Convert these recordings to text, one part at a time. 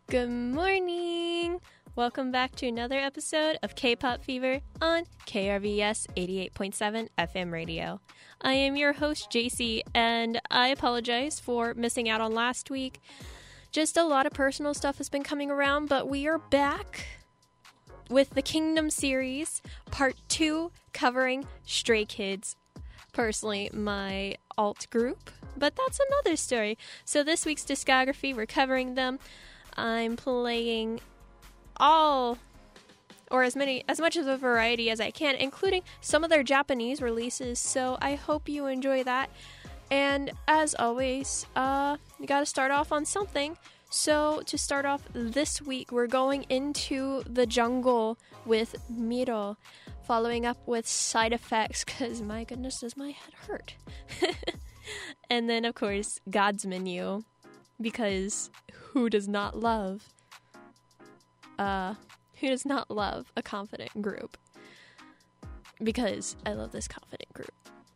Good morning! Welcome back to another episode of K-Pop Fever on KRVS 88.7 FM radio. I am your host, JC, and I apologize for missing out on last week. Just a lot of personal stuff has been coming around, but we are back with the Kingdom series, part 2, covering Stray Kids. Personally, my alt group, but that's another story. So this week's discography, we're covering them. I'm playing all, or as much of a variety as I can, including some of their Japanese releases, so I hope you enjoy that. And as always, you gotta start off on something. So to start off this week, we're going into the jungle with Miro, following up with Side Effects, because my goodness, does my head hurt. And then, of course, God's Menu, because who does not love a confident group? Because I love this confident group.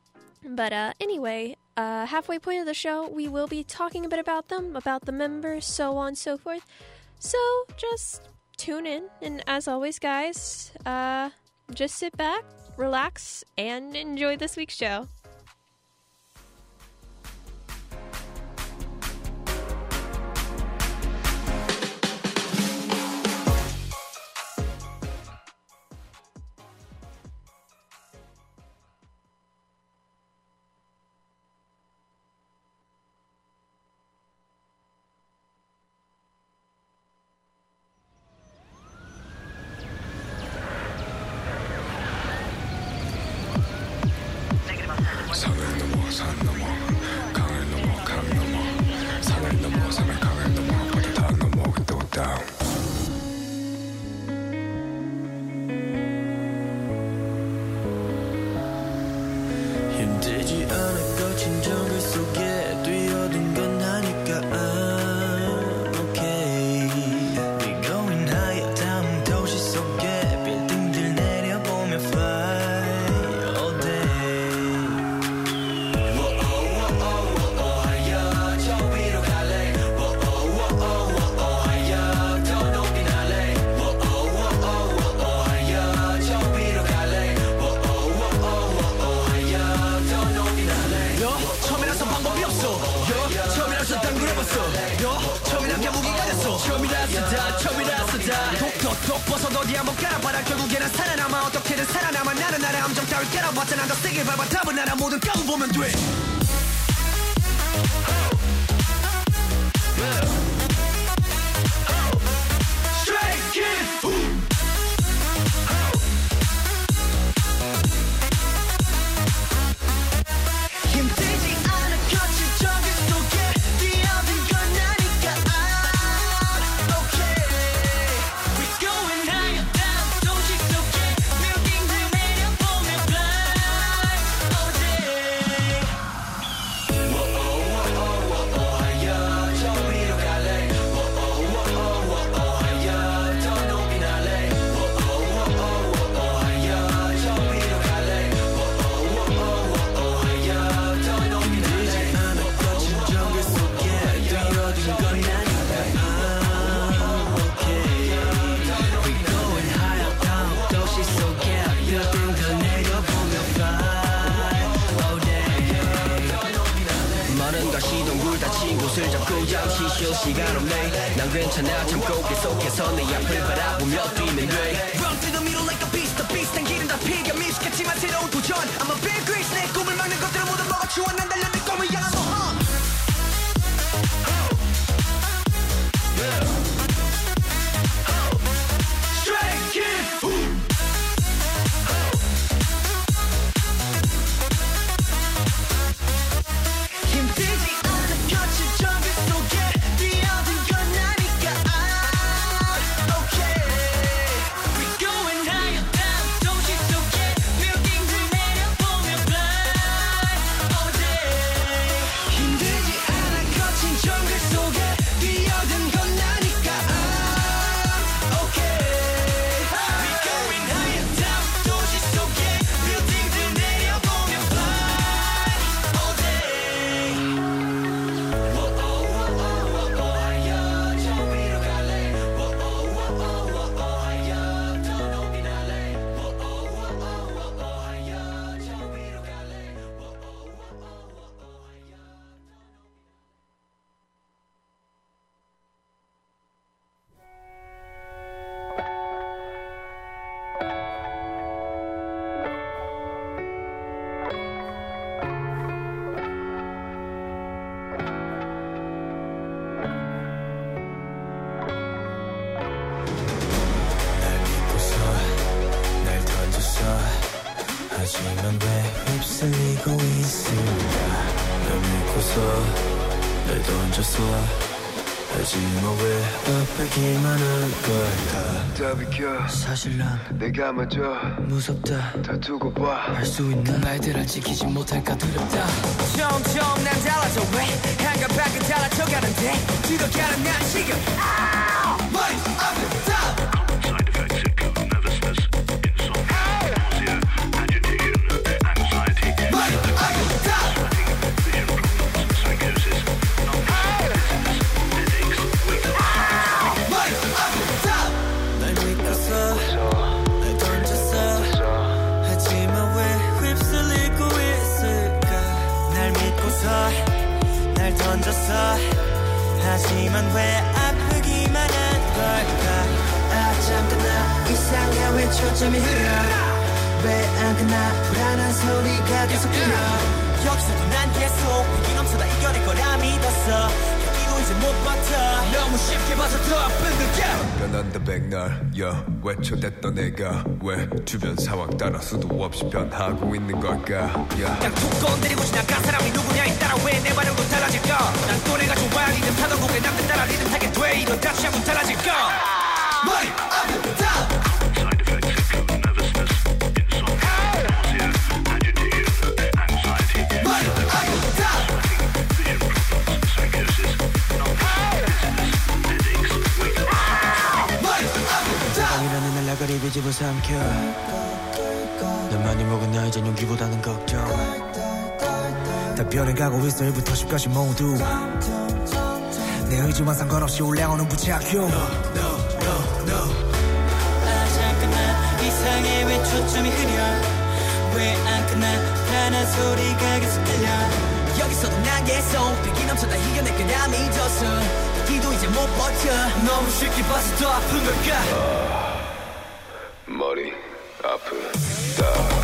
But anyway, halfway point of the show, we will be talking a bit about them, about the members, so on and so forth. So just tune in, and as always, guys, just sit back, relax, and enjoy this week's show. Going higher down, don't you forget. 하지만 왜 휩쓸리고 있을까 널 믿고서 날 던졌어 하지만 왜 아프기만 한 걸까 다 비켜 사실 난 내가 먼저 무섭다 다 두고 봐 할 수 있는 그 말들을 지키지 못할까 두렵다 점점 난 달라져 왜 한가밖에 달라져가는데 들어가는 난 지금 머리 아프다 Side effects include nervousness, insomnia, nausea, agitation, anxiety, 머리 아프다 sweating, vision problems, psychosis, non-dizziness, headaches, weakness. 머리 아프다 날 믿고서 날 던졌어 하지만 왜 휩쓸리고 있을까 날 믿고서 날 던졌어 하지만 왜 아프기만 한 걸까 아 잠깐 나 이상해 왜 초점이 흐려 왜 안 끝나 불안한 소리가 계속 들려 여기서도 난 계속 위기 넘쳐다 이겨낼 거라 믿었어 여기도 이제 못 버텨 너무 쉽게 봐서 더 아픈 걸까 변한다 백날 외쳐댔던 내가 왜 주변 상황 따라 수도 없이 변하고 있는 걸까 그냥 툭 건드리고 지나간 사람이 누구냐에 따라 왜 내 반응도 달라질까 난 또 내가 좋아 리듬 타던 곡에 남들 따라 리듬 타게 돼 이러다 취하면 달라질까 머리 아프다 Side effects include nervousness, insomnia, nausea, agitation, anxiety, 머리 아프다 vision problems, psychosis, non-dizziness, headaches, weakness. 머리 아프다 밤이라는 날 나가리 비집어 삼켜 난 많이 먹은 나 이젠 용기보다는 걱정 다 변해가고 있어 1부터 10까지 모두 내 의지와 상관없이 올라오는 부작용 아 잠깐 나 이상해 왜 초점이 흐려 왜 안 끝나 불안한 소리가 계속 들려 여기서도 난 계속 위기 넘쳐다 이겨낼 거라 믿었어 여기도 이제 못 버텨 너무 쉽게 봐서 더 아픈 걸까 머리 아프다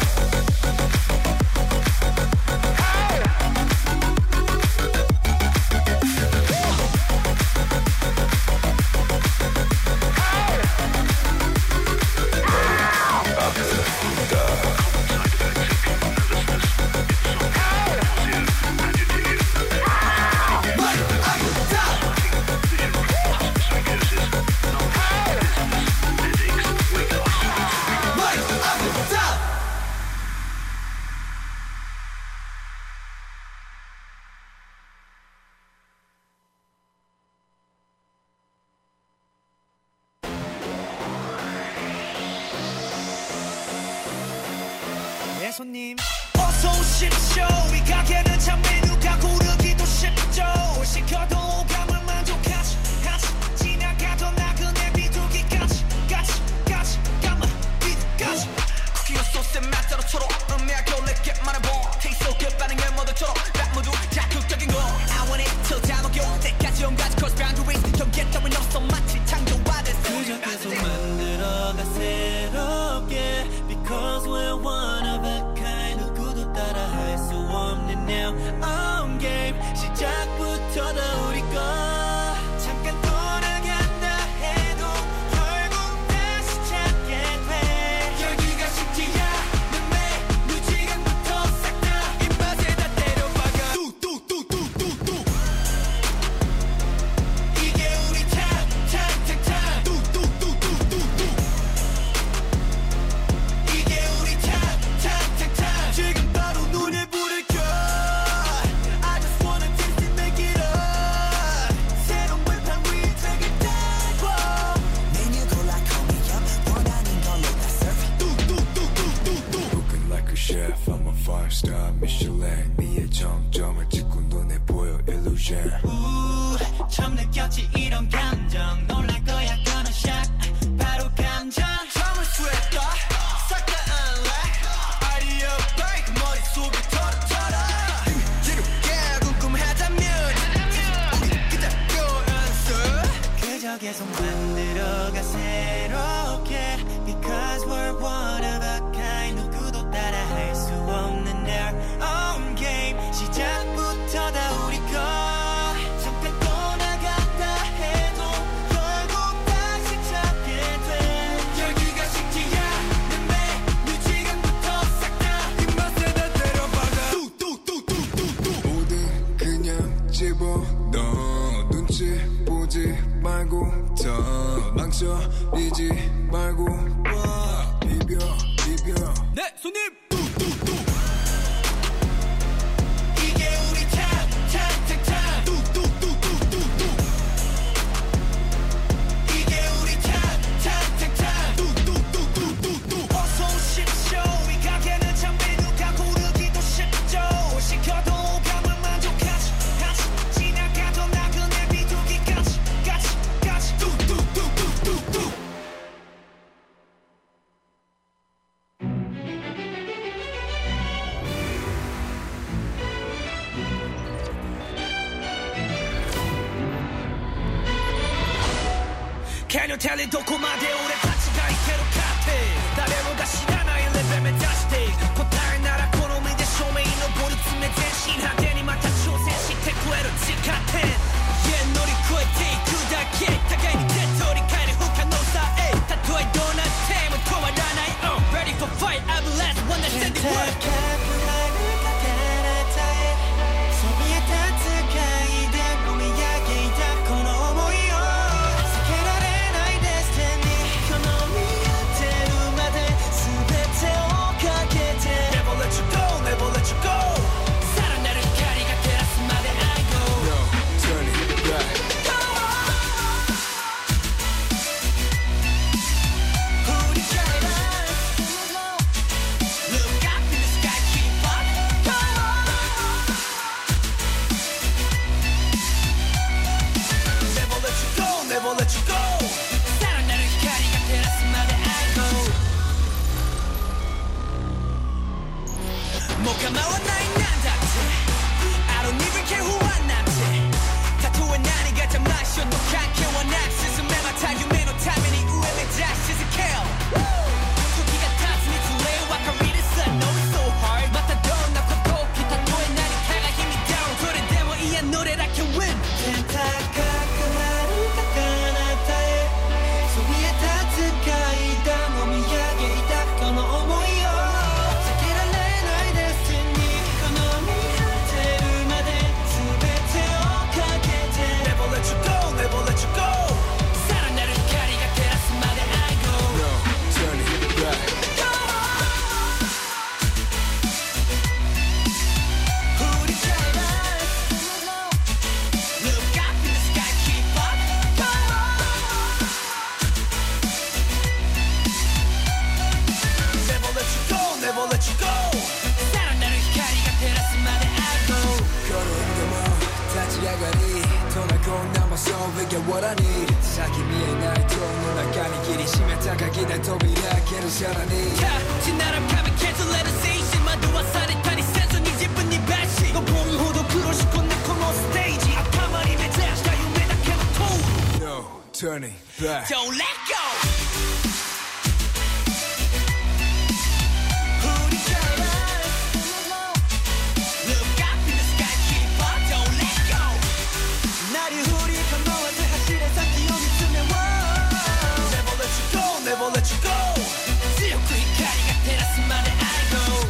손님 어서 오십시오 이 가게는 참 메뉴가 고르기도 쉽죠 시켜도 오감을 만족하지 지나가던 나그네 비둘기까지 까지 까만 비둘까지 쿠키와 소스의 맛 따로처럼 음미하게 올릴게 말해봐 Taste so good 반응을 모두처럼 딱 모두 자극적인 거 I want it till 다 녹여 때까지 온가지 cross boundaries 경계 따윈 없어 마치 창조화된 그저 계속 만들어가 새롭게 Because we're one of a kind 누구도 따라 할 수 없는 now on game 시작부터 다 우리 거 잠깐 돌아간다 해도 결국 다시 찾게 돼 열기가 식지 않는 메뉴 지금부터 싹 다 입맛에 다 때려박아 뚜뚜뚜뚜뚜뚜 이게 우리 탑 뚜뚜뚜뚜뚜뚜 이게 우리 탑 지금 바로 눈에 불을 켜 I just wanna taste it make it up 새로운 발판 위에 take it down 메뉴 골라 call me up 원하는 걸로 다 serve 뚜뚜뚜뚜뚜뚜 Looking like a chef I'm a 5-star Michelin 미의 정점을 찍고 눈에 보여 illusion 처음 느꼈지 이런 감정 놀랄 거야 gonna shock 바로 감정 처음을 스웨터 싹 다 unlock 아이디어 break 머릿속에 털어 지루게 궁금하다면 우리 그저 answer 그저 계속 만들어가 새롭게 Because we're one of a kind 누구도 따라 할 수 없는 their own game 시작부터 다 우리 거 잠깐 떠나간다 해도 결국 다시 찾게 돼 열기가 식지 않는 메뉴 지금부터 싹 다 입맛에 망설이지 말고 와 비벼 네 손님 이게 우리 타임 뚝뚝뚝뚝뚝뚝 이게 우리 타임 뚝뚝뚝뚝뚝뚝 어서 오십시오 이 가게는 참 메뉴가 고르기도 쉽죠 시켜도 오감을 만족하지 같이 지나가던 나그네 비둘기까지 같이 뚝뚝뚝뚝뚝뚝 Can you tell it どこまで俺たちが行けるかって誰もが知らないレベル目指して答えなら好みで正面に登り詰め全身派手にまた挑戦してくれる時間点乗り越えていくだけ互いに手取り替える不可能さたとえどうなっても止まらない Ready for fight I'm the last one that said the word Turning back Don't let go Never let you go 強く光が照らすまで I go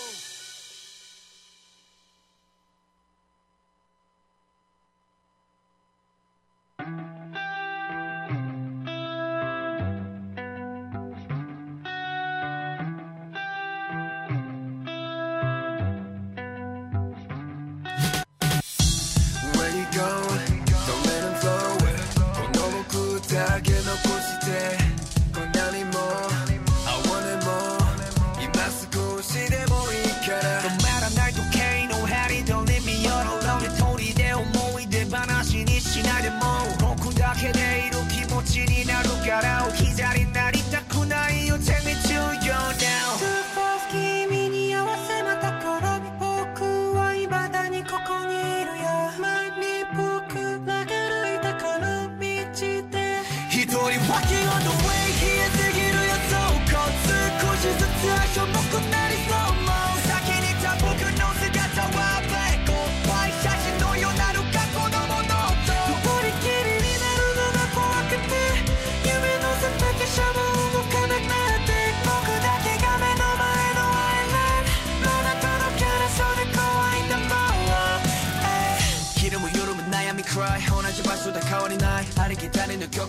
Where you going? Don't let him flow この僕だけ残してこんなにも I want it more 今少しでもいいから止まらない時計の針とレミオのロリ通りで思い出話にしないでも僕だけでいる気持ちになるから置き去りになりたくないよ Take me to you now スーパー君に合わせまた転び僕は未だにここにいるよ前に僕らが歩いたこの道で一人 Walking on the way 冷えすぎるよそうこ少しずつしょぼくなりそうも先にいた僕の姿はブレイク怖い写真のようなるか子供の音一人きりになるのが怖くて夢の畑車も動かなくなって僕だけが目の前のアイランドまだ届かなそうで怖いんだもん昼も夜も悩み cry 同じ場所で変わりないありきたりの曲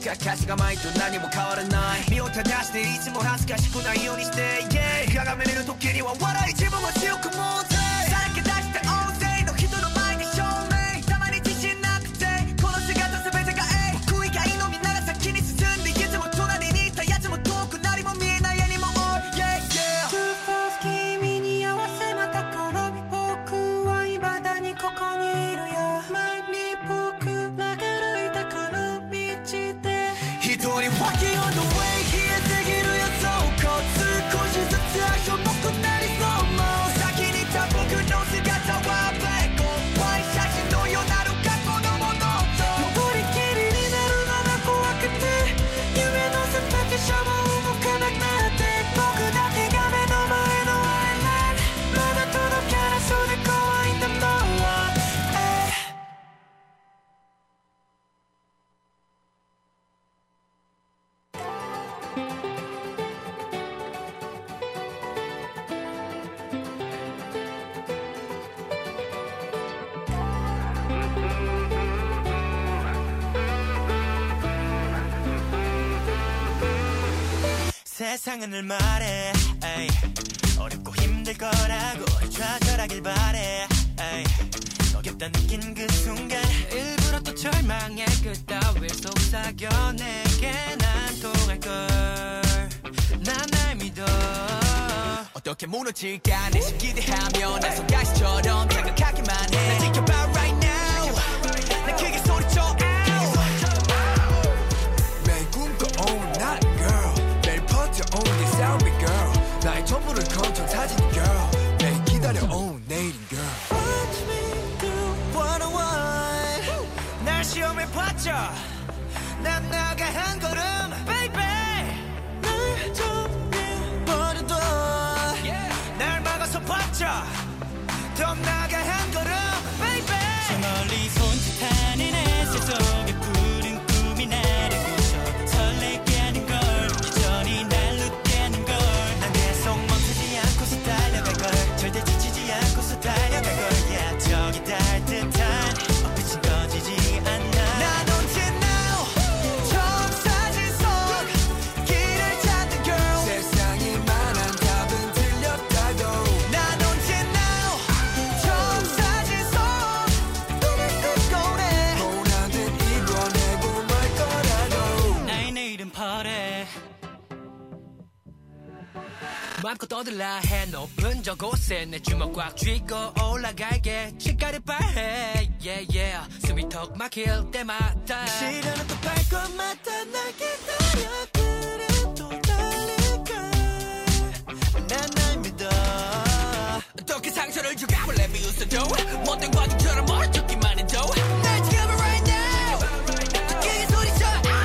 かしがまいと何も変わらない身を正していつも恥ずかしくないようにして、yeah、鏡見る時には笑い自分は強く持ってさらけ出して大勢の人の前で証明たまに自信なくてこの姿全てが僕以外のみんなが先に進んでいつも隣にいたやつも遠く何も見えない絵にも多い yeah yeah 君に合わせまた転び僕は未だにここにいるよ前に僕らが歩いたこの道で一人 walking on the way 冷えてぎるよそうこう少しずつ足重くなりそうもう先にいた僕の姿はブレイク怖い写真のようなる過去のものと登りきりになるのが怖くて夢のスパティションも動かなくなって僕だけが目の前のアイランドまだ届かなそうで怖いんだもん 세상은 늘 말해 에이. 어렵고 힘들 거라고 좌절하길 바래 에이. 어렵다 느낀 그 순간 일부러 또 절망의 그 따위를 속삭여 내게 난 통할걸 난 날 믿어 어떻게 무너질까 내심 기대하며 난 손가시처럼 생각하기만 해 날 지켜봐 right now 난 크게 소리쳐 매일 꿈꿔온 나는 girl 매일 퍼져온 네 sound girl 나의 전부를 건져 사진 girl 매일 기다려온 내일인 girl Watch me do what I want 날 시험에 봤자 난 나가 한 걸음 baby 날 정해버려도 날 막아서 봤자 더 나가 한 걸음 baby 저 멀리 손짓하는 햇살 속에 푸른 꿈이 나를 부셔 설레게 하는 걸 여전히 날 웃게 하는 걸 난 계속 멈추지 않고서 달려갈 걸 절대 지치지 않고서 달려갈 걸 yeah 저기 닿을 듯한 빛은 꺼지지 않아 난 언제나 처음 사진 속 길을 찾는 girl 세상이 말한 답은 틀렸다고 난 언제나 처음 사진 속 눈을 뜨고 내 모난 듯 이뤄내고 말 거라고 나의 내일은 파래 맘껏 떠들라 해 높은 저곳에 내 주먹 꽉 쥐고 올라갈게 치가를 발해 yeah yeah 숨이 턱 막힐 때마다 시련은 또 발걸마다 날 기다려 그래도 달릴까 난 날 믿어 어떻게 상처를 주고 let me 웃어줘 못된 과정처럼 멀어졌기만 해도 날 지켜봐 right now 크게 소리쳐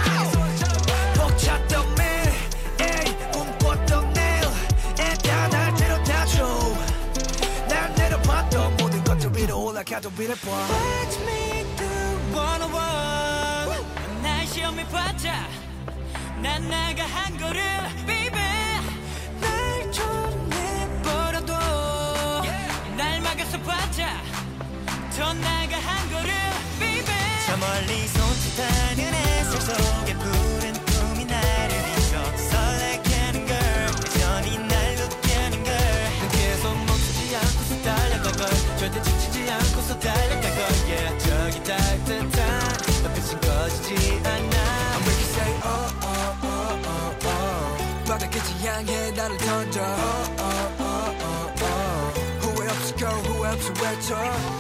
벅찼던 매일 에이 꿈꿨던 내일 날 데려다줘 날 내려봤던 모든 것들 위로 올라가도 비례봐 Watch me do what I want 날 시험에 봤자 난 나가 한 걸음 baby 날 정해버려도 날 막아서 봤자 더 나가 한 걸음 baby 저 멀리 손짓하는 햇살 속에 푸른 꿈이 나를 비춰 설레게 하는 걸 여전히 날 웃게 하는 걸 난 계속 멈추지 않고서 달려갈 걸 절대 지치지 않고서 달려갈 걸 yeah 저기 닿을 듯한 빛은 꺼지지 않아 I'm make you say oh oh oh oh oh 바닥까지 향해 나를 던져 oh oh oh oh oh 후회 없이 go 후회 없이 외쳐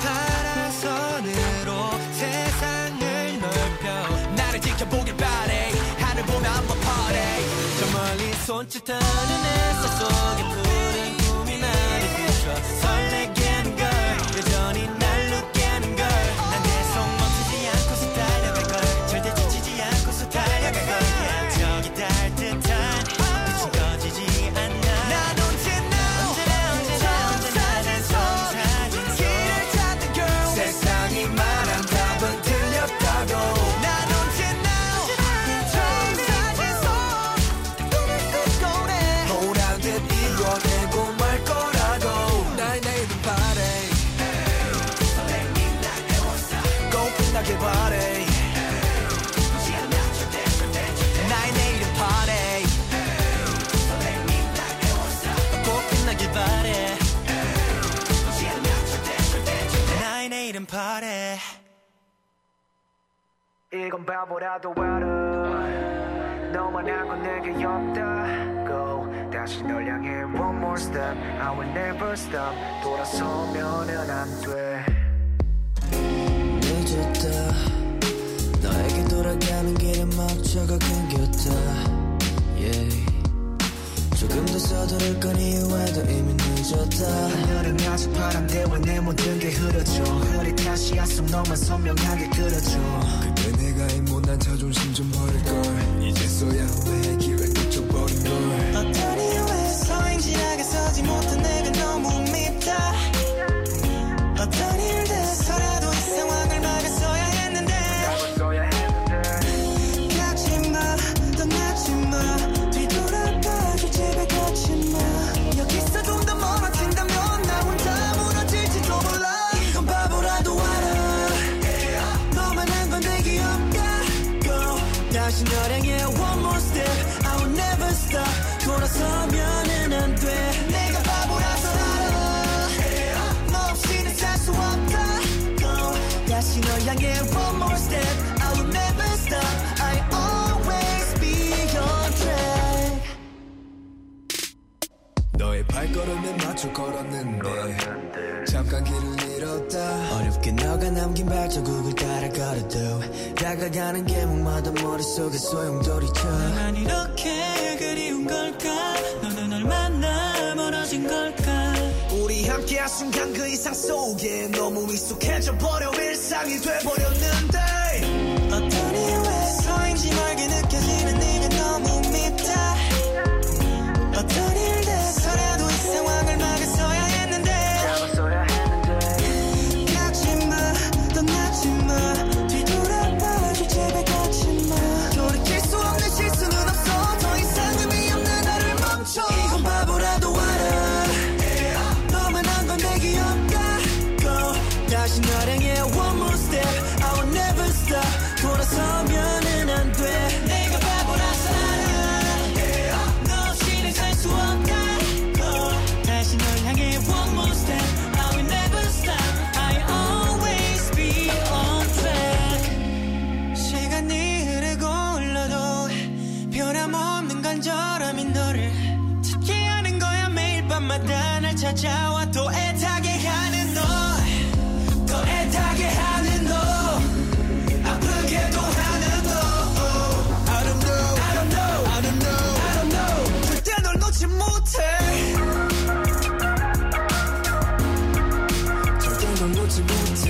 파란선으로 세상을 넓혀 나를 지켜보길 바래 하늘 보며 한번 party 저 멀리 손짓하는 햇살 속에 푸른 꿈이 나를 비춰 설레게 하는 걸 여전히 날 웃게 하는 걸난 계속 멈추지 않고서 달려갈 걸 절대 지치지 않고서 달려갈 걸 yeah 저기 닿을 듯한 빛은 꺼지지 않아 난 언제나 처음 사진 속 길을 찾는 girl 세상이 말한 답은 틀렸다고 난 언제나 처음 사진 속 눈을 뜨고 내 모난 듯 이뤄내고 바래 이건 바보라도 알아 너만한 건 내게 없다고 다시 널 향해 one more step I will never stop 돌아서면은 안 돼 늦었다 너에게 돌아가는 길에 멈춰가 끊겼다 yeah. 조금 더 서두를 건 이유에도 이미 늦었다 하늘은 아직 파란데 왜 내 모든 게 흐려져 흐릿한 시야 속 너만 선명하게 그려져 그때 내가 이 못난 자존심 좀 버릴걸 이제서야 후회의 기회 놓쳐버린걸 어떤 이유에서인지 나게 서지 못한 내가 너무 밉다 어떤 일에서라도 이 상황을 막았어야 했는데 가지마 떠나지마 뒤돌아봐줄 제발 가지마 여기서 좀 더 멀어진다면 나 혼자 무너질지도 몰라 이건 바보라도 알아 너만 한 건 내게 없다고 다시 널 향해 one more step I will never stop 돌아서면은 안 돼 내가 바보라서 알아 너 없이는 살 수 없다고 다시 널 향해 one more step I will never stop I always be on track 너의 발걸음에 맞춰 걸었는데 잠깐 길을 잃었다 어렵게 너가 남긴 발자국을 따라 걸어도 다가가는 게 목마다 머릿속에 소용돌이쳐 난 이렇게 그리운 걸까 너는 얼마나 멀어진 걸까 우리 함께한 순간 그 이상 속에 너무 익숙해져 버려 일상이 돼버렸는데 어떤 이유에서인지 멀게 느껴지는 네가 너무 밉다 어떤 일에서라도 이 상황을 막았어야 했는데 가지마 떠나지마 뒤돌아봐줄 제발 가지마 돌이킬 수 없는 실수는 없어 더 이상 의미 없는 나를 멈춰 이건 바보라도 알아 너만 한 건 내게 없다고 다시 널 향해 one more step I will never stop 돌아서면은 안 돼 내가 바보라서 알아 너 없이는 살 수 없다고 다시 널 향해 one more step I will never stop I always be on track 시간이 흐르고 흘러도 변함없는 간절함인 너를 찾게 하는 거야 매일 밤마다 날 찾아와 또 애타게 하는 너 더 애타게 하는 너 아프게도 하는 너 I don't know I don't know I don't know I don't know 절대 널 놓지 못해 절대 널 놓지 못해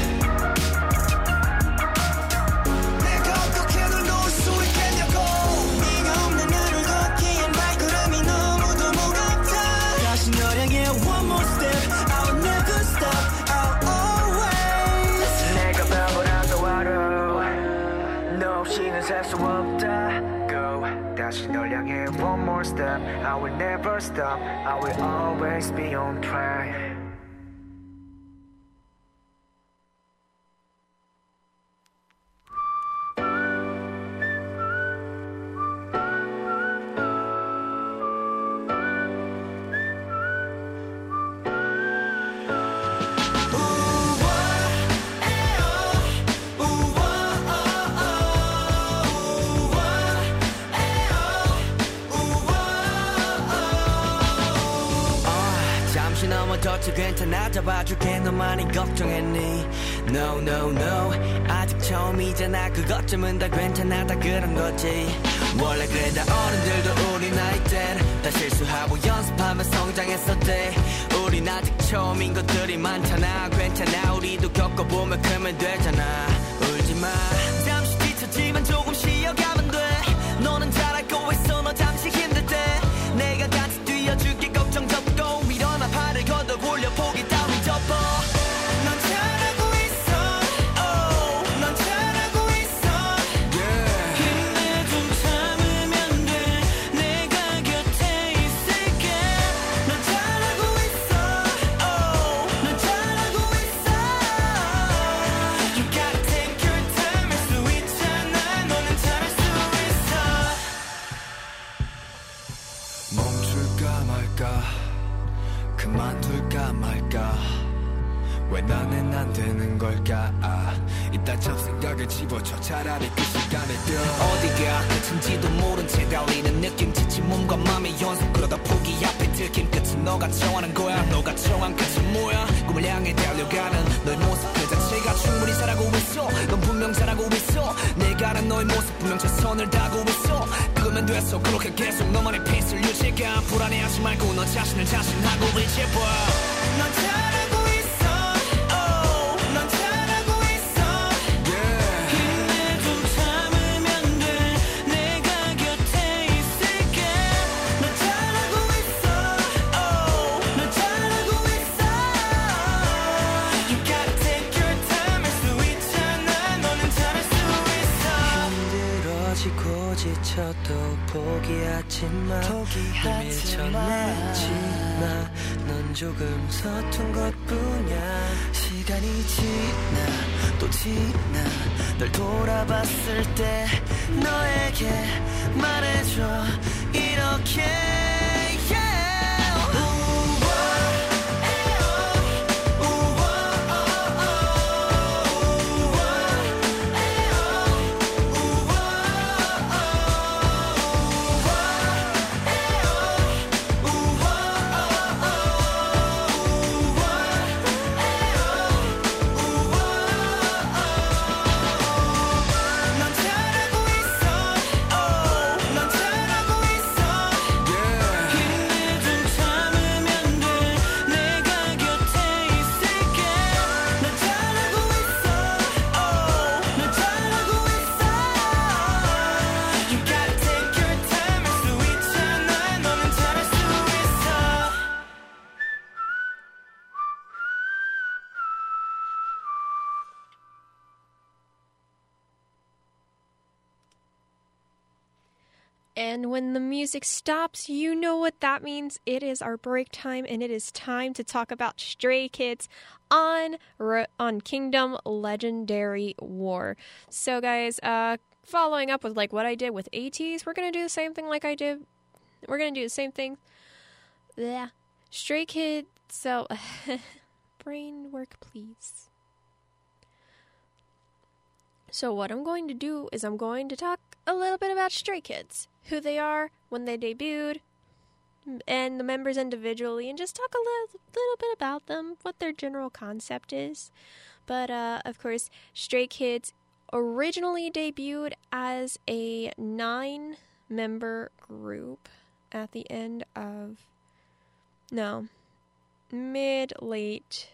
내가 어떻게 널 놓을 수 있겠냐고 네가 없는 하루 걷기엔 발걸음이 너무도 무겁다 다시 널 향해 one more step I'll never stop I'll always 내가 바보라도 알아 너 없이는 살 수 없다고 다시 널 향해 one more step I will never stop I will always be on track 잠시 넘어졌지 괜찮아 잡아줄게 너만이 걱정했니 No no no 아직 처음이잖아 그것쯤은 다 괜찮아 다 그런 거지 원래 그래 다 어른들도 우리 나이 땐 다 실수하고 연습하며 성장했었대 우린 아직 처음인 것들이 많잖아 괜찮아 우리도 겪어보면 크면 되잖아 울지마 잠시 지쳤지만 조금 쉬어가면 돼 너는 잘할 거 있어 너 잠시 힘들 때 내가 같이 뛰어줄게 걱정 접고 일어나 팔을 걷어 올려 포기 따위 접어 넌 잘하고 있어 oh, 넌 잘하고 있어 힘내 좀 참으면 돼 내가 곁에 있을게 넌 잘하고 있어 oh, 넌 잘하고 있어 You gotta take your time 할 수 있잖아 너는 잘할 수 있어 왜 나는 안 되는 걸까 이딴 잡생각을 집어쳐 차라리 그 시간에 뛰어 어디가 끝인지도 모른 채 달리는 느낌 지친 몸과 맘의 연속 그러다 포기 앞에 들킨 끝은 너가 정하는 거야 너가 정한 끝은 뭐야 꿈을 향해 달려가는 너의 모습 그 자체가 충분히 잘하고 있어 넌 분명 잘하고 있어 내가 아는 너의 모습 분명 최선을 다하고 있어 그거면 됐어 그렇게 계속 너만의 페이스를 유지가 불안해하지 말고 너 자신을 자신하고 의지해봐 넌 잘하고 있어 넌 잘하고 있어 힘내 좀 참으면 돼 내가 곁에 있을게 넌 잘하고 있어 넌 잘하고 있어 You gotta take your time 할 수 있잖아 너는 잘할 수 있어 힘들어지고 지쳐도 포기하지 마 밀쳐내지 마 넌 조금 서툰 것뿐이야 시간이 지나 또 지나 널 돌아봤을 때 너에게 말해줘 이렇게 And when the music stops, you know what that means. It is our break time, and it is time to talk about Stray Kids on Kingdom Legendary War. So, guys, following up with like what I did with ATEEZ, we're gonna do the same thing like I did. We're gonna do the same thing. Yeah, Stray Kids. So, brain work, please. So what I'm going to do is I'm going to talk a little bit about Stray Kids, who they are, when they debuted, and the members individually, and just talk a little bit about them, what their general concept is. But, of course, Stray Kids originally debuted as a 9-member group at the end of, mid-late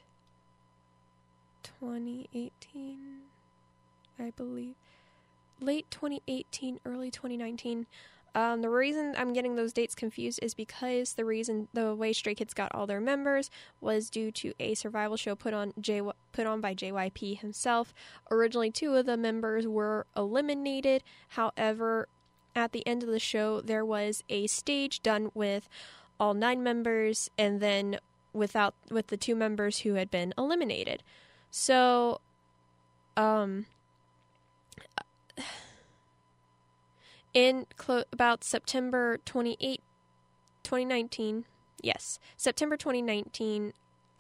2018, I believe. Late 2018, early 2019. The reason I'm getting those dates confused is because the way Stray Kids got all their members was due to a survival show put on by JYP himself. Originally, 2 of the members were eliminated. However, at the end of the show, there was a stage done with all 9 members, and then with the 2 members who had been eliminated. So, in about September 28, 2019, September 2019,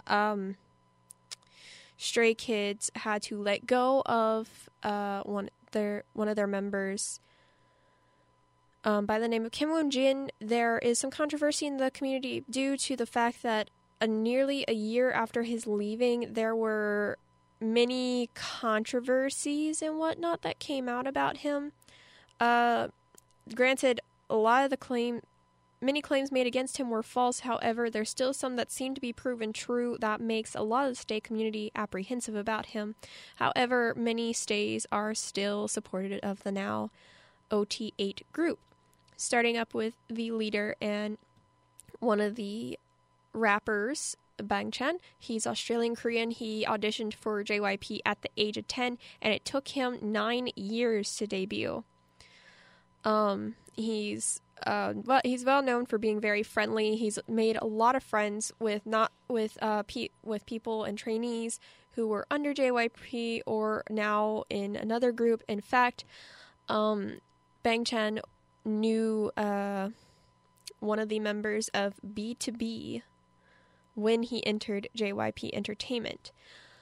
Stray Kids had to let go of one of their members by the name of Kim Woon-jin. There is some controversy in the community due to the fact that nearly a year after his leaving, there were many controversies and whatnot that came out about him. Granted, a lot of many claims made against him were false. However, there's still some that seem to be proven true that makes a lot of the Stay community apprehensive about him. However, many Stays are still supportive of the now OT8 group, starting up with the leader and one of the rappers, Bang Chan. He's Australian Korean. He auditioned for JYP at the age of 10, and it took him 9 years to debut. He's well known for being very friendly. He's made a lot of friends with people and trainees who were under JYP or now in another group. In fact, Bang Chan knew one of the members of B2B when he entered JYP Entertainment.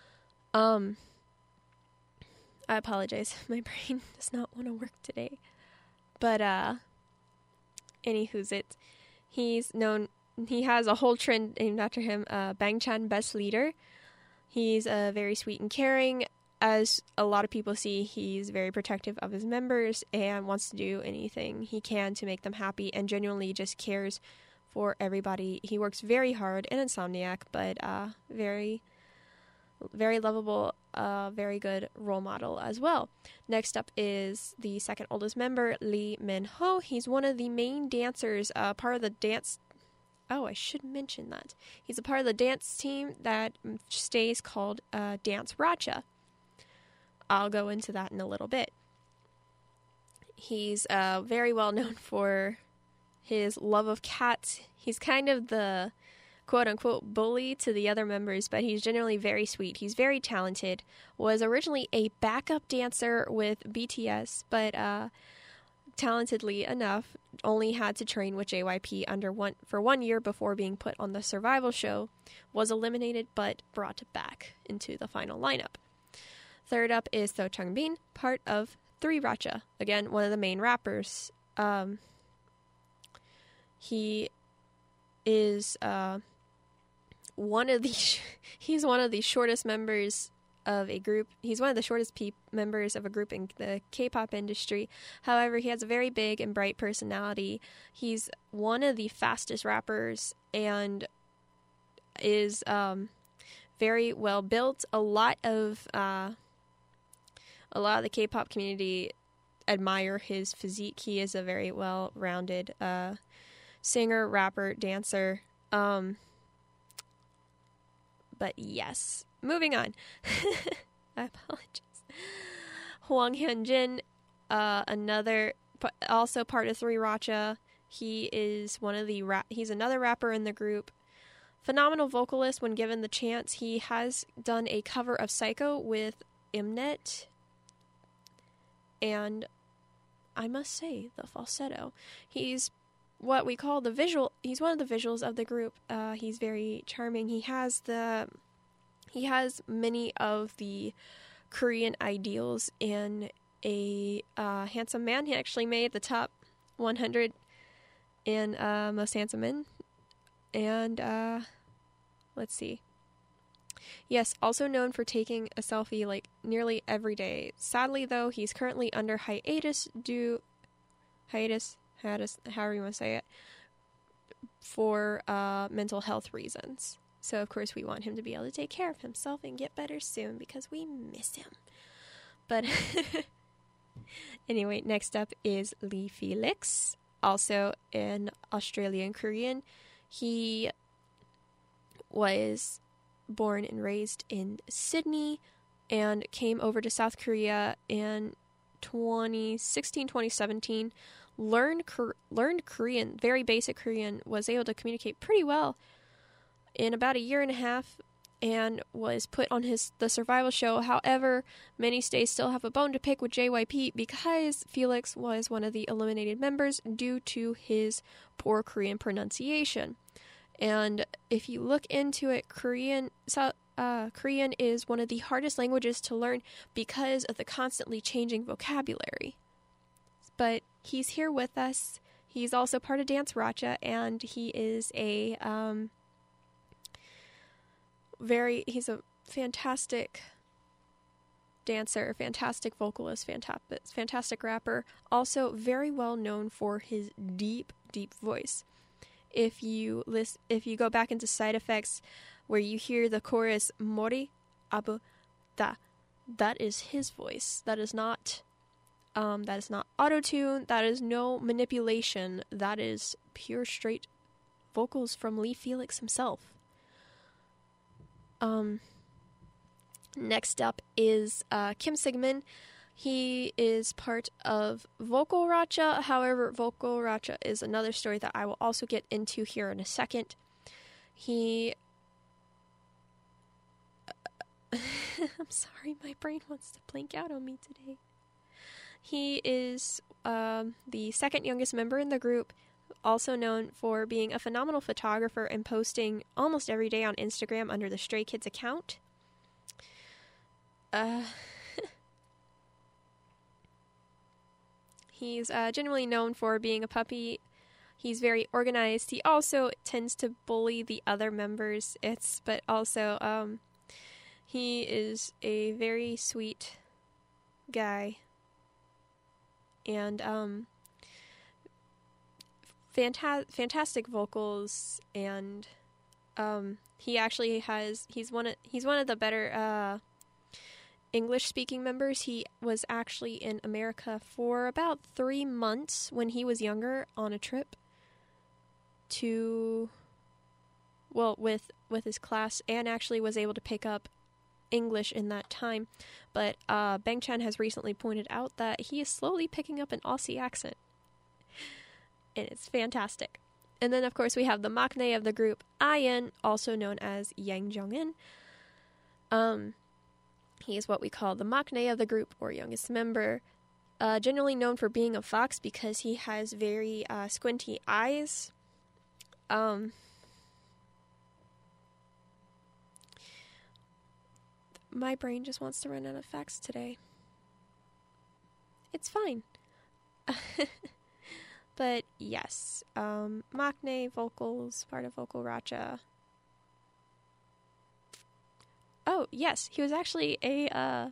I apologize. My brain does not want to work today. But, anywho's it. He has a whole trend named after him, Bangchan Best Leader. He's very sweet and caring. As a lot of people see, he's very protective of his members and wants to do anything he can to make them happy and genuinely just cares for everybody. He works very hard, an insomniac, but very, very lovable, very good role model as well. Next up is the second oldest member, Lee Min-ho. He's one of the main dancers, part of the dance. Oh, I should mention that. He's a part of the dance team that stays called Dance Racha. I'll go into that in a little bit. He's very well known for his love of cats. He's kind of the quote-unquote bully to the other members, but he's generally very sweet. He's very talented. Was originally a backup dancer with BTS, but talentedly enough, only had to train with JYP for 1 year before being put on the survival show. Was eliminated, but brought back into the final lineup. Third up is So Changbin, part of 3RACHA. Again, one of the main rappers. He is one of the he's one of the shortest members of a group. He's one of the shortest members of a group in the K-pop industry. However, he has a very big and bright personality. He's one of the fastest rappers and is very well built. A lot of the K-pop community admire his physique. He is a very well-rounded singer, rapper, dancer. But yes, moving on. I apologize. Hwang Hyunjin, also part of 3RACHA. He is he's another rapper in the group. Phenomenal vocalist when given the chance. He has done a cover of Psycho with Mnet. And I must say, the falsetto. He's what we call he's one of the visuals of the group. He's very charming. He has many of the Korean ideals in a handsome man. He actually made the top 100 in most handsome men. And let's see. Yes, also known for taking a selfie like nearly every day. Sadly, though, he's currently under hiatus, however you want to say it, for mental health reasons. So, of course, we want him to be able to take care of himself and get better soon because we miss him. But anyway, next up is Lee Felix, also an Australian Korean. He was born and raised in Sydney and came over to South Korea in 2016-2017. Learned Korean, very basic Korean, was able to communicate pretty well in about a year and a half, and was put on the survival show. However, many stays still have a bone to pick with JYP because Felix was one of the eliminated members due to his poor Korean pronunciation. And if you look into it, Korean is one of the hardest languages to learn because of the constantly changing vocabulary. But he's here with us. He's also part of Dance Racha, and he is he's a fantastic dancer, fantastic vocalist, fantastic rapper. Also very well known for his deep, deep voice. If you go back into Side Effects, where you hear the chorus "Mori Abu Da," that is his voice. That is not auto-tune. That is no manipulation. That is pure, straight vocals from Lee Felix himself. Next up is Kim Sigmund. He is part of Vocal Racha. However, Vocal Racha is another story that I will also get into here in a second. I'm sorry, my brain wants to blank out on me today. He is the second youngest member in the group, also known for being a phenomenal photographer and posting almost every day on Instagram under the Stray Kids account. He's generally known for being a puppy. He's very organized. He also tends to bully the other members. But also, he is a very sweet guy. And, fantastic vocals, and, he's one of the better, English-speaking members. He was actually in America for about 3 months when he was younger on a trip with his class, and actually was able to pick up English in that time. But Bang Chan has recently pointed out that he is slowly picking up an Aussie accent. And it's fantastic. And then, of course, we have the maknae of the group, Ian, also known as Yang Jong-in. He is what we call the maknae of the group, or youngest member. Generally known for being a fox because he has very squinty eyes. My brain just wants to run out of facts today. It's fine. But yes, maknae vocals, part of Vocal Racha. Oh, yes, he was actually he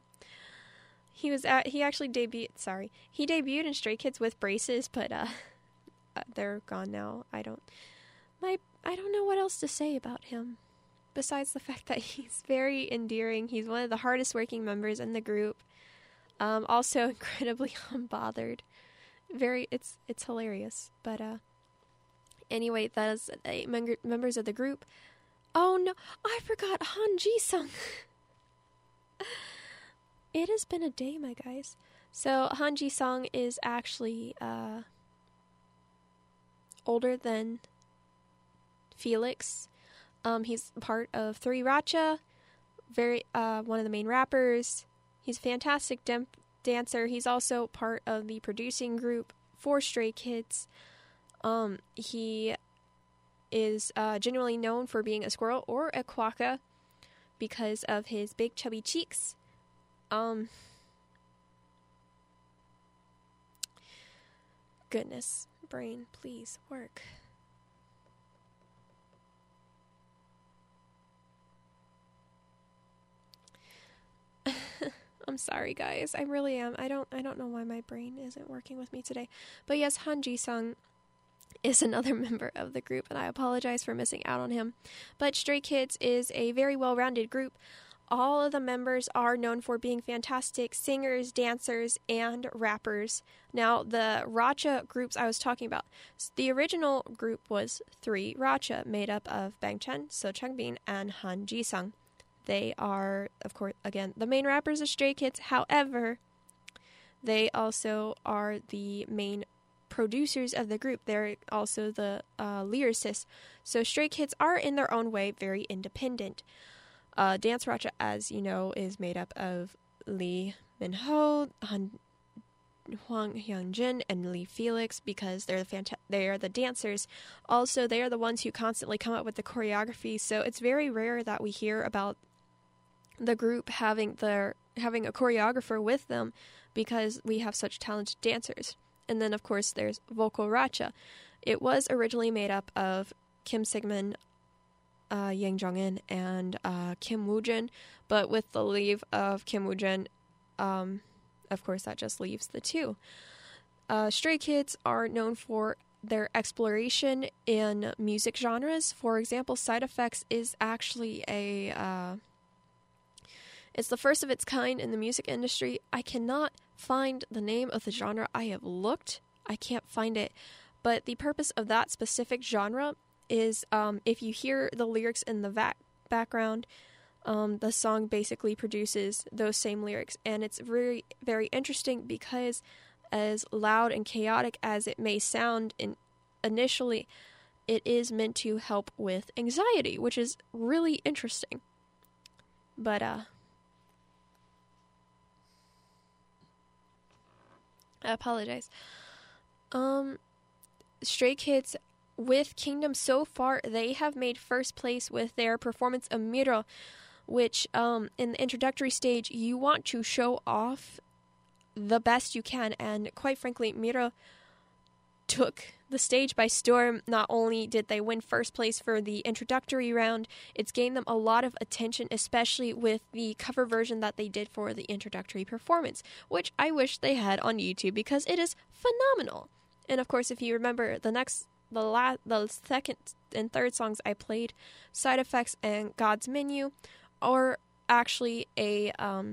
actually debuted in Stray Kids with braces, but they're gone now. I don't know what else to say about him besides the fact that he's very endearing. He's one of the hardest working members in the group. Also incredibly unbothered. It's hilarious. But anyway, that is members of the group. Oh no, I forgot Han Ji-sung. It has been a day, my guys. So Han Ji-sung is actually older than Felix. He's part of 3 Racha, one of the main rappers. He's a fantastic dancer. He's also part of the producing group for Stray Kids. He is generally known for being a squirrel or a quokka because of his big chubby cheeks. Goodness, brain, please work. I'm sorry, guys. I really am. I don't know why my brain isn't working with me today. But yes, Han Ji-sung is another member of the group, and I apologize for missing out on him. But Stray Kids is a very well-rounded group. All of the members are known for being fantastic singers, dancers, and rappers. Now, the Racha groups I was talking about, the original group was 3 Racha, made up of Bang Chan, So Changbin, and Han Ji-sung. They are, of course, again, the main rappers of Stray Kids. However, they also are the main producers of the group. They're also the lyricists. So Stray Kids are, in their own way, very independent. Dance Racha, as you know, is made up of Lee Min-ho, Hwang Hyun-jin, and Lee Felix, because they are the dancers. Also, they are the ones who constantly come up with the choreography. So it's very rare that we hear about the group having a choreographer with them, because we have such talented dancers. And then, of course, there's Vocal Racha. It was originally made up of Kim Sigmund, Yang Jong-in, and Kim Woo-jin, but with the leave of Kim Woo-jin, of course, that just leaves the 2. Stray Kids are known for their exploration in music genres. For example, Side Effects is actually it's the first of its kind in the music industry. I cannot find the name of the genre. I have looked. I can't find it. But the purpose of that specific genre is if you hear the lyrics in the background, the song basically produces those same lyrics. And it's very, very interesting because as loud and chaotic as it may sound initially, it is meant to help with anxiety, which is really interesting. But, I apologize. Stray Kids with Kingdom, so far they have made first place with their performance of Miro. which in the introductory stage, you want to show off the best you can. And quite frankly, Miro took the stage by storm. Not only did they win first place for the introductory round, it's gained them a lot of attention, especially with the cover version that they did for the introductory performance, which I wish they had on YouTube because it is phenomenal. And of course, if you remember the second and third songs I played, Side Effects and God's Menu, are actually a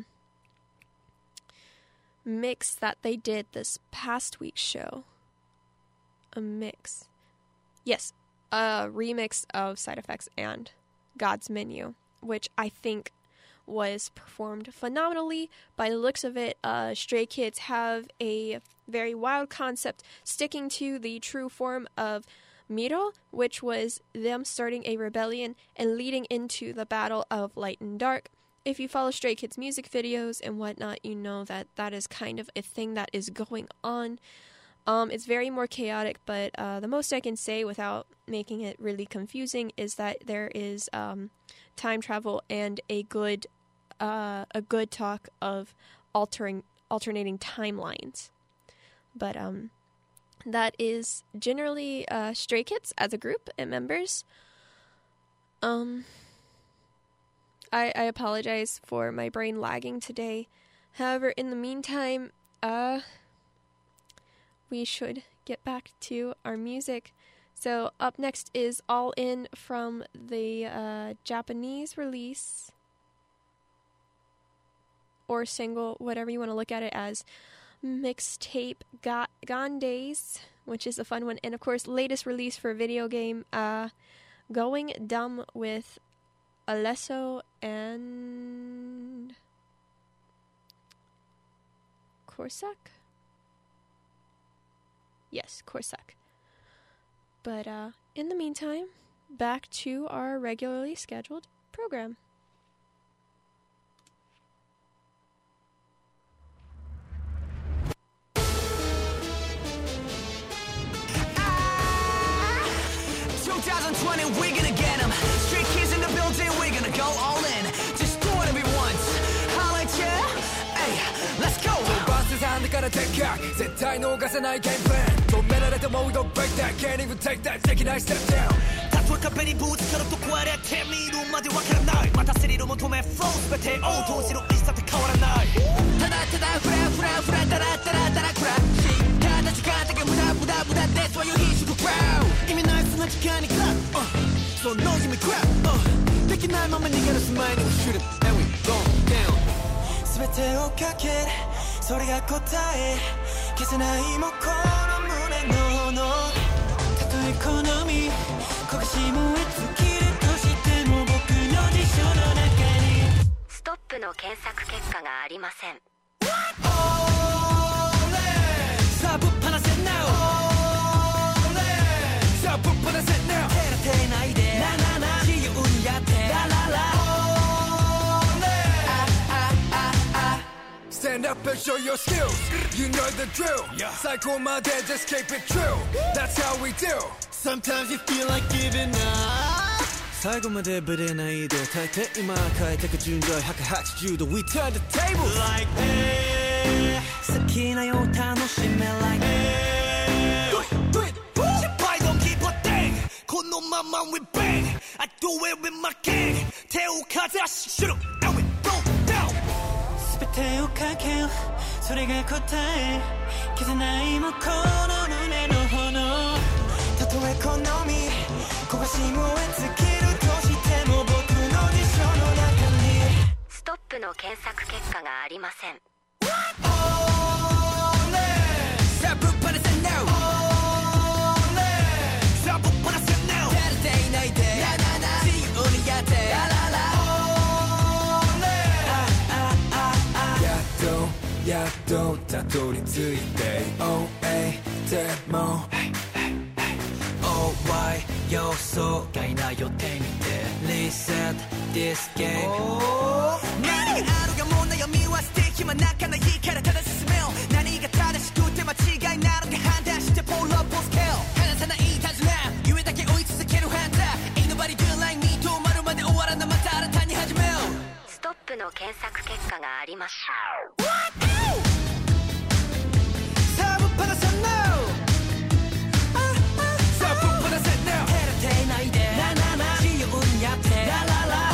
mix that they did this past week's show. A mix. Yes, a remix of Side Effects and God's Menu, which I think was performed phenomenally. By the looks of it, Stray Kids have a very wild concept, sticking to the true form of Miro, which was them starting a rebellion and leading into the battle of Light and Dark. If you follow Stray Kids music videos and whatnot, you know that that is kind of a thing that is going on. It's very more chaotic, but the most I can say without making it really confusing is that there is time travel and a good talk of alternating timelines. But that is generally Stray Kids as a group and members. I apologize for my brain lagging today. However, in the meantime, we should get back to our music. So up next is All In from the Japanese release, or single, whatever you want to look at it as, mixtape Gandays, which is a fun one. And of course, latest release for a video game, Going Dumb with Alesso and Corsac? Yes, Corsac. But in the meantime, back to our regularly scheduled program. We're gonna get 'em. Stray Kids in the building, we're gonna go all in. Just do whatever we want. Holla at ya. Hey, let's go. バスサンドからテッカー絶対逃さないゲームプラン止められたモード break that can't even take that できない step down たとえ壁にぶつかると壊れてみるまでわからないまたスリル求めフロー全てを投じる意志だって変わらないただただフラフラフラダラダラダラクラッシュただ時間だけ無駄無駄無駄 That's why you hit the ground 意味ないその時間にクラップその夢クラップできないまま逃げ出す前に shoot it and we go down 全てをかけるそれが答え消せないもこの胸の炎たとえ好み焦がし燃え尽きるとしても僕の辞書の中にストップの検索結果がありませんさあぶっ放せ now さあぶっ放せ now 照れてないでななな自由にやってラララ Stand up and show your skills. You know the drill. Psycho my dad, just keep it true. That's how we do. Sometimes you feel like giving up 最後までブレないで耐えて今変えてく順序180度 We turn the tables Like hey 好きなよう楽しめ Like hey Do it失敗 don't keep a thing このまま we bang I do it with my gang 手をかざし Shoot 'em and we go down 全てをかけるそれが答え消せないもこの胸の炎たとえ好み焦がし燃え尽きるとしても僕の辞書の中にストップの検索結果がありませんさあぶっ放せ now さあぶっ放せ now 照れていないで自由にやってラララやっとたどり着いて OA でも OY 予想外な予定見て Reset this game 何があるがもう悩みは捨て暇なかないからただ進めよう何が正しくて間違いなのか判断して Pull up on scale 離さない手綱夢だけ追い続けるハンター Ain't nobody do like me 止まるまで終わらないまた新たに始めようの検索結果があります。 사부 받아서 no 사부 받아서 no 헤르테 나이데 나나나 지겨운 얕대 라라라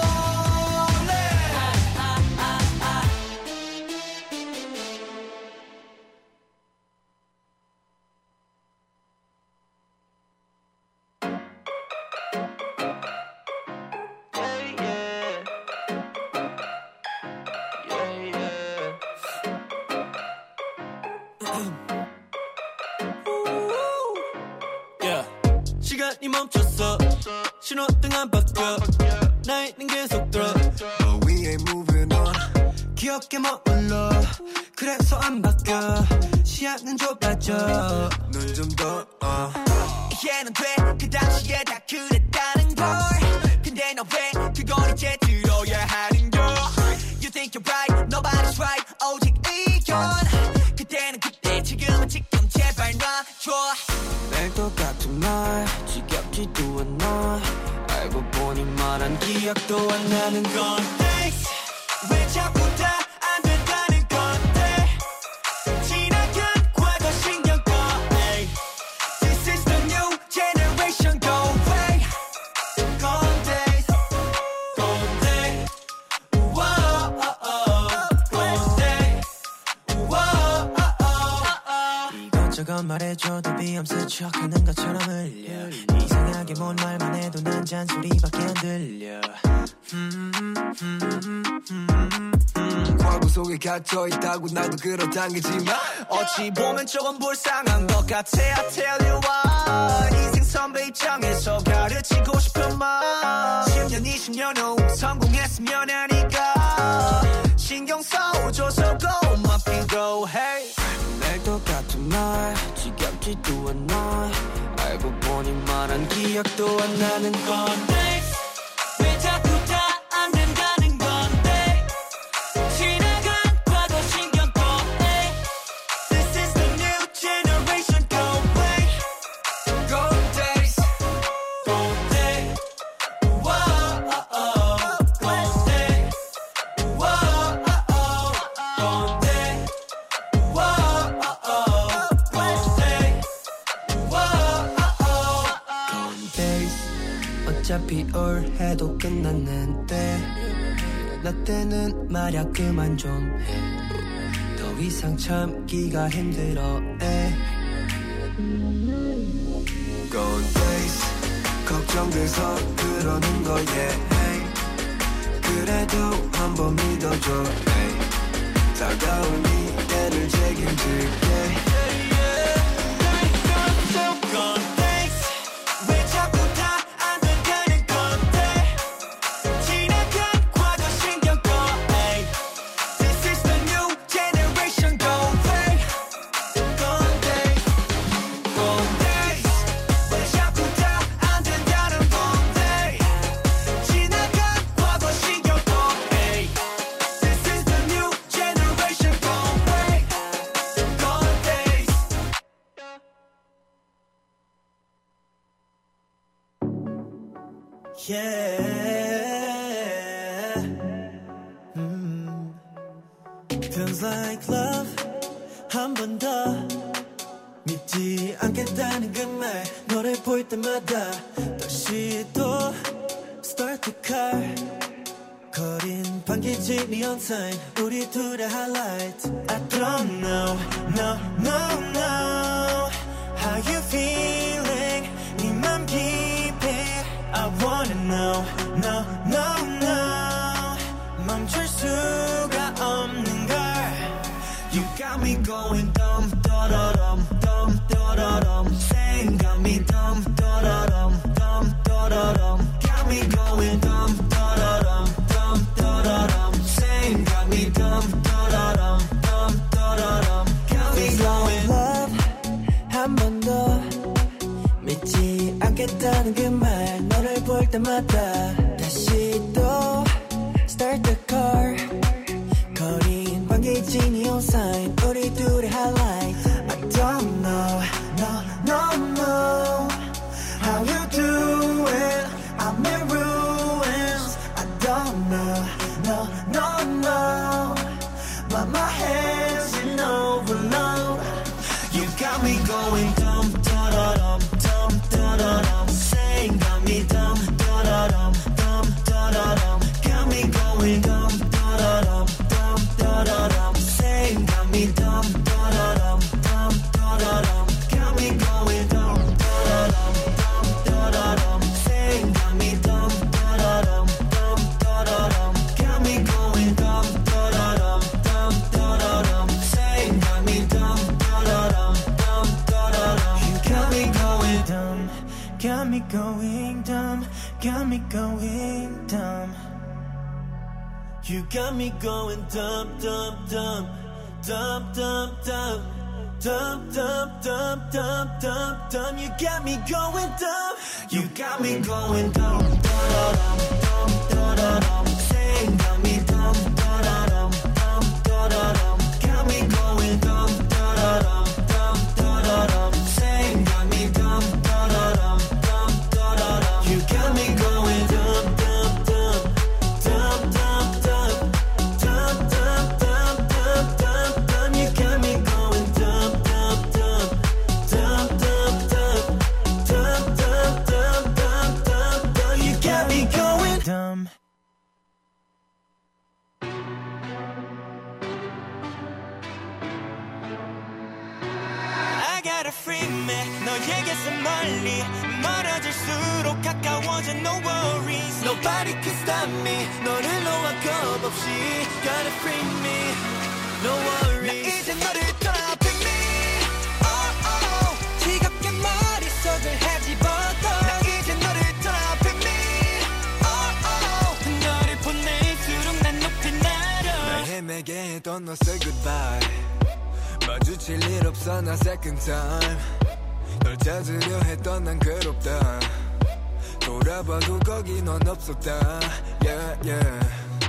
시간이 멈췄어 신호등 안 바뀌어 나이는 계속 들어 But we ain't moving on. 기억에 머물러 그래서 안 바뀌어 시야는 좁아져 눈 좀 더. 이해는 돼 그 당시에 다 그랬다는 걸 근데 너 왜 그걸 이제 들어야 하는 걸 You think you're right nobody's right 오직 의견 그때는 그때 지금은 지금 제발 놔줘 매일 똑같은 말 지겹지도 않아 알고 보니 말한 기억도 안 나는 건데 왜 자꾸 다 안 된다는 건데 지나간 과거 신경 꺼 hey. This is the new generation go away 건데 건데 우와 건데 우와 이것저것 말해줘도 비엄스 척하는 것처럼 흘려 이상하게 뭔 말만 해도 난 잔소리밖에 안 들려 과거 속에 갇혀 있다고 나도 끌어당기지만 어찌 보면 조금 불쌍한 것 같아 I tell you what 인생 선배 입장에서 가르치고 싶은 말 10년 20년 후 성공했으면 하니까 신경 써줘서 go my feet go hey 매일 똑같은 말 지겹지도 않아 알고 보니 말한 기억도 안 나는 건데 왜 자꾸 다 안 된다는 건데 지나간 과거 신경 꺼 hey. This is the new generation go away Gold days Gold day Whoa Gold day Whoa Gold day Whoa Gold day Whoa 어차피 올해도 끝났는데 나 때는 말야 그만 좀 해 더 이상 참기가 힘들어 Gone days 걱정돼서 그러는 거야 그래도 한번 믿어줘 다가올 미래를 책임질게 왜 자꾸 다 안 된다는 건데 지나간 과거 신경 꺼 hey. This is the new generation go away Gone days Gone days 왜 자꾸 다 안 된다는 건데 지나간 과거 신경 꺼 hey. This is the new generation go away Gone days Yeah Feels like love 한 번 더 믿지 않겠다는 그 말 너를 볼 때마다 다시 또 Start the car 거린 반기지 neon sign 우리 둘의 highlight I don't know no no no How you feeling 네 맘 깊이 I wanna know no no no 멈출 수가 없는 걸 You got me going dumb dum dumb dum saying got me dumb dum dumb dum got me going dumb dum dum saying got me dumb dum got me going love 한 번 더 믿지 않겠다는 그 말 너를 볼 때마다 다시 또 Start the car 거린 반기지 neon sign 우리 둘의 highlight I don't know no no no How you do it I'm in ruins I don't know no no got my hands in overload. You got me going dumb, da da dum, dumb, da da dum. Saying got me dumb, da da dum, dumb, da da dum. Got me going dumb, da da dum, dumb, da da dum. Saying got me dumb, da da dum, dumb, da da dum. Got me going dumb, da da dum, dumb, da da dum. Saying got me dumb, da da dum, dumb, da da dum. Got me going dumb, da da dum, dumb, da da dum. Saying got me dumb, da da dum, dumb, da da dum. You got me going dumb, got me going dumb, got me going dumb. You got me going dumb, dumb, dumb, dumb, dumb, dumb. Dumb, dumb, dumb, dumb, dumb, dumb. You got me going dumb. You got me going dumb. Da da dum, dumb, da da dum. Saying got me dumb. Da da dum, dumb, da da dum. Got me going dumb. Da da dum, dumb, da da dum. Saying got me dumb. Da da dum, dumb, da da dum. You got me going dumb, dumb, dumb, dumb, dumb, dumb, dumb, dumb, dumb, dumb, dumb, dumb. You got me going dumb. You got me going dumb. I got a free man. 너에게서 멀리 멀어질수록 가까워져. No worries. Nobody can stop me. 너를 놓아 겁 없이. Gotta free me. No worries. 나 이제 너를 떠나 pick me. Oh oh. 지겹게 머릿속을 헤집어도. 나 이제 너를 떠나 pick me. Oh oh. 너를 보낼수록 난 높이 날아. 날 헤매게 했던 너 say goodbye. 마주칠 일 없어 나 second time. 널 찾으려 했던 난 괴롭다. 돌아봐도 거기 넌 없었다. Yeah yeah.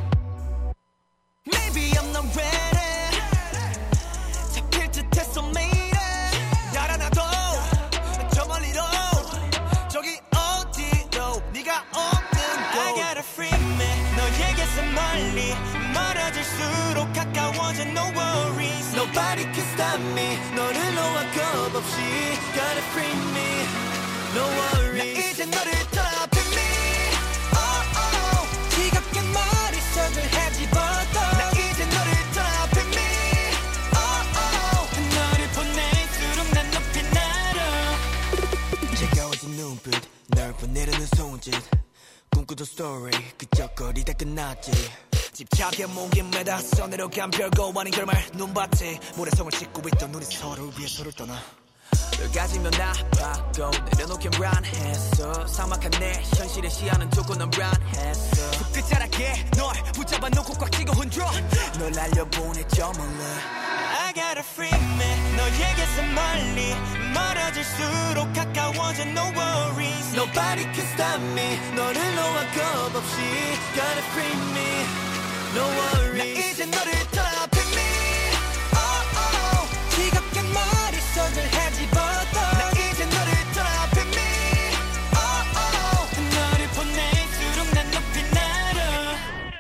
Maybe I'm not ready. 잡힐 듯했어 매일에. 달아나도 저 멀리로. 저기 어디로 네가 없는 곳. I got a free man. 너에게서 멀리 멀어질수록 가까워져. No worries. Nobody can stop me. 너를 놓아 겁 없이. Gotta free me. No worries. 나 이제 너를 떠나 pick me. Oh oh. 지겹게 머릿속을 헤집어도. 나 이제 너를 떠나 pick me. Oh oh. 너를 보낼수록 난 높이 날아. 차가워진 눈빛 널 보내려는 손짓. 꿈꾸던 스토리 그저거리다 끝났지. 집착에 목이 매다 손으로간 별거 아닌 결말 눈밭에 모래성을 씻고 있던 우리 서로를 위해 서로를 떠나. 널 가지면 나빠고 내려놓긴 란했어. 삭막한 내 현실의 시야는 두고 넌 란했어. 그 끝자락에 널 붙잡아 놓고 꽉 쥐고 흔들어. 널 날려보내줘 몰래. I got a free man. 너에게서 멀리 멀어질수록 가까워져. No worries. Nobody can stop me. 너를 놓아 겁 없이. Gotta free me. No worries. 나 이제 너를 떠나 pick me. Oh oh. 지겹게 머릿속을 헤집어도. 나 이제 너를 떠나 pick me. Oh oh. 너를 보낼수록 난 높이 날아.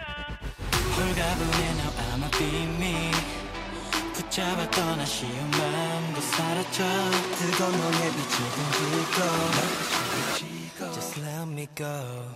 홀가분해 now I'ma be me. 붙잡았던 아쉬운 마음도 사라져. 뜨거운 너의 빛을 던지고. Just let me go.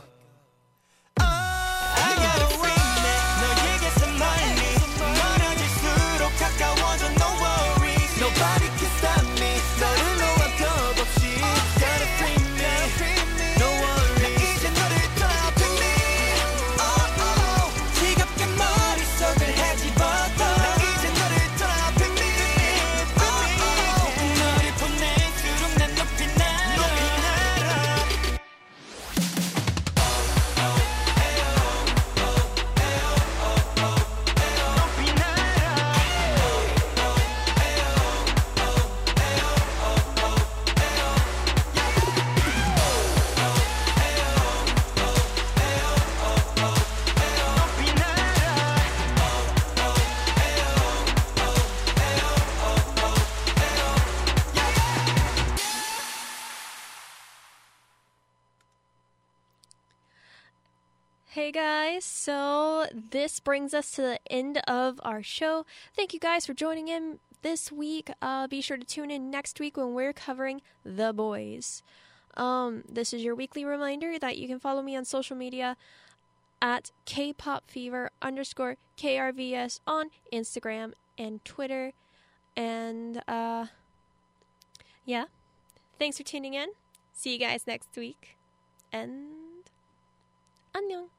I got a free man. 너에게서 멀리 멀어질수록 가까워져. No worries. Nobody can stop me. 너를 놓아 겁 없이. Gotta free me. No worries. 나 이제 너를 떠나 pick me. Oh oh. 지겹게 머릿속을 헤집어도. 나 이제 너를 떠나 pick me. Oh oh. 너를 보낼수록 난 높이 날아. Okay, guys, so this brings us to the end of our show. Thank you guys for joining in this week. Be sure to tune in next week when we're covering The Boys. This is your weekly reminder that you can follow me on social media at kpopfever_KRVS on Instagram and Twitter. And, yeah, thanks for tuning in. See you guys next week. And 안녕.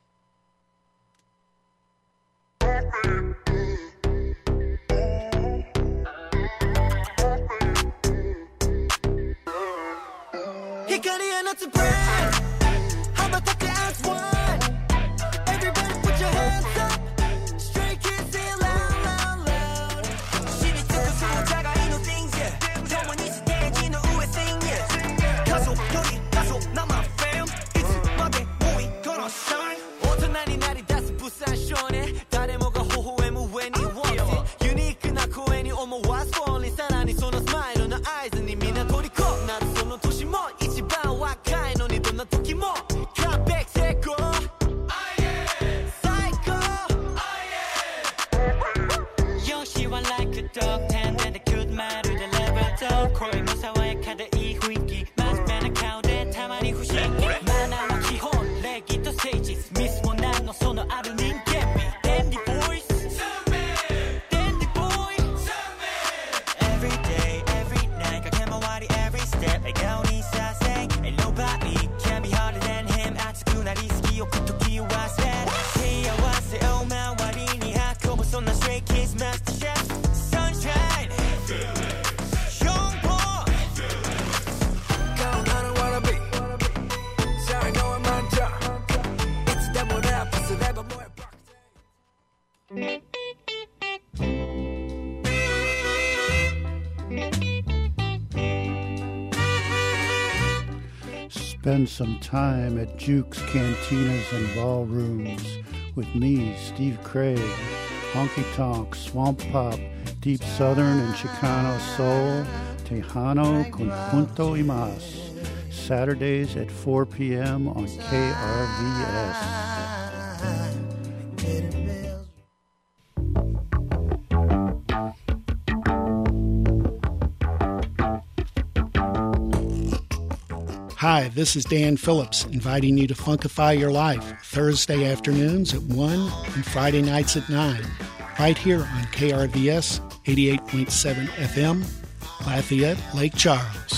Hikari and it's a brand. How about that as one? Everybody put your hands up. Stray kids say loud, loud, loud. Shitty took us to a jaga in the things, yeah. Don't want to stand in the uwe thing, yeah. Kaso, yori, kaso, not my fam. It's my day, we gonna shine. Otonari nari dasu busan shone. Daremoga hohoemu when he wants it. Unique na koe ni omowasu only. Sarani sono smile no eyes ni mina toriko. Naru sono toshi mo ichiban wakai no ni donna toki mo. Come back, psycho. Psycho. Yoshi wa like a dog, and then the cute matter the level dog. Koi no sawayaka de ii fuiki. Maspen account de tamani fushigi. Mana wa kihon, regi to stages. Miss mo nan no sono aru ningen mi. Dandy boys. Dandy boy. Every day, every night, kakemawari every step. Egaoni sasei, and nobody can be harder than him. Atsuku nari suki yoku toki wasere. Heiawase o mawari ni hakobu sonna stray kids master chef. Sunshine. Sean-Paul. Count on what I be. Sorry, no I'm on top. It's them what happens, so never more. Spend some time at Juke's Cantinas and Ballrooms with me, Steve Craig, Honky Tonk, Swamp Pop, Deep Southern and Chicano Soul, Tejano con Punto y Mas. Saturdays at 4 p.m. on KRVS. Hi, this is Dan Phillips, inviting you to Funkify Your Life, Thursday afternoons at 1 and Friday nights at 9, right here on KRVS 88.7 FM, Lafayette, Lake Charles.